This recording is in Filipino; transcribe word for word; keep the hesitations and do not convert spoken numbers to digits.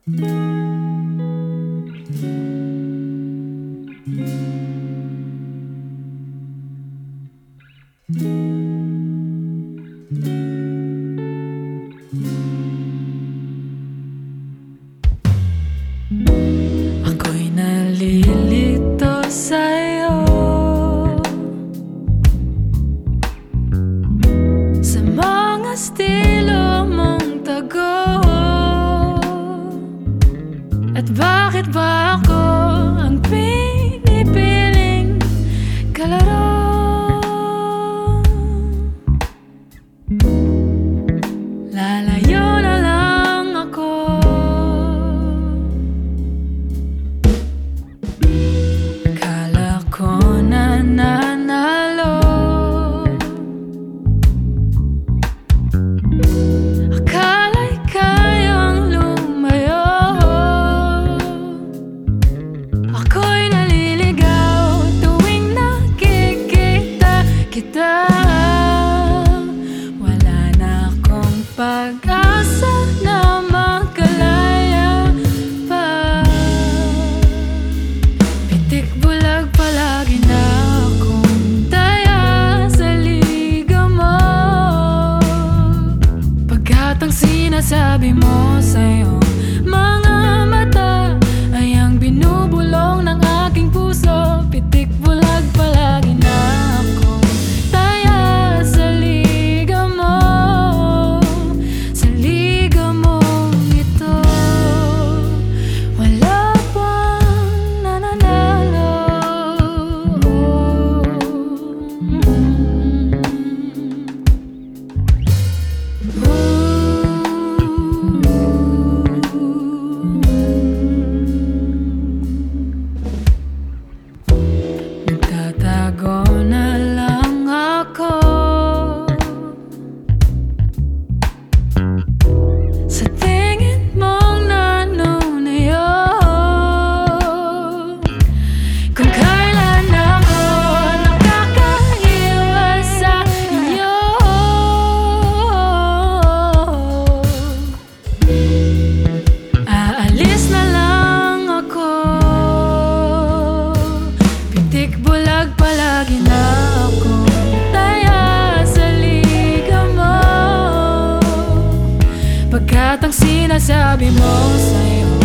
Ako'y nalilito sa'yo, sa mga estilo mong tago. At bakit ba ako ang pinipiling kalaro? Lalayo na lang ako. Akala ko nananalo, akala'y kayang lumayo. Ako'y naliligaw tuwing nakikita kita. Wala na akong pag-asa na makalaya pa. Pitik bulag palagi na akong daya sa liga mo. Pagkat ang sinasabi mo sa'yo mga mata ay ang binubulong ng aking puso. Pitik bulag palagi na akong daya sa liga mo, sa liga mong ito. Wala pang nananalo. Nagtatago na lang ako sa tingin mong nanunayo. Kung kailan ako nakakaiwas sa iyo, aalis na lang ako. Pitik bulag palagi na akong daya sa liga mo. Pagkat ang sinasabi mo sa'yo